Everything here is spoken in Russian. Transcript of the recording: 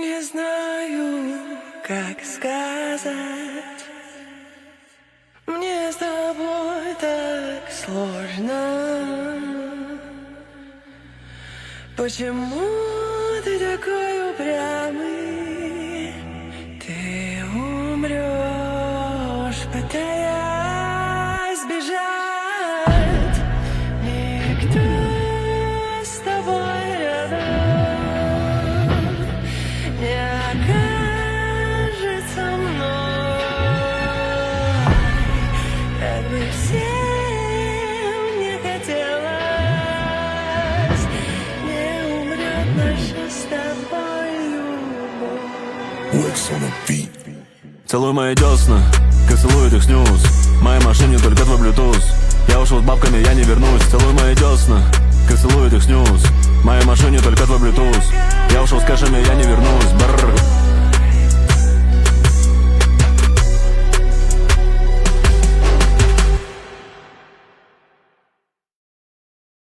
Не знаю, как сказать. Мне с тобой так сложно. Почему ты такой упрямый? Ты умрешь, пытаясь бежать. Никто с тобой рядом не окажется мной. Как бы всем не хотелось, не умрет наша с тобой любовь. Целуй мои десна, как целует их снюс. В моей машине только твой блютуз. Я ушел с бабками, я не вернусь. Целуй мои десна, как целует их снюс. В моей машине только твой блютуз. Я ушел с кэшами, я не вернусь.